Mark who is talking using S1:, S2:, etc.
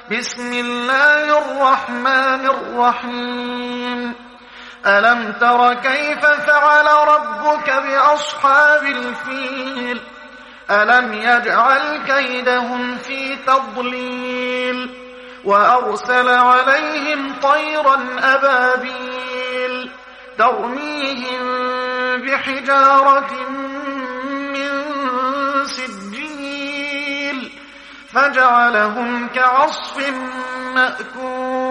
S1: بسم الله الرحمن الرحيم ألم تر كيف فعل ربك بأصحاب الفيل ألم يجعل كيدهم في تضليل وأرسل عليهم طيرا أبابيل ترميهم بحجارة من سجيل فجعلهم كعصف مأكول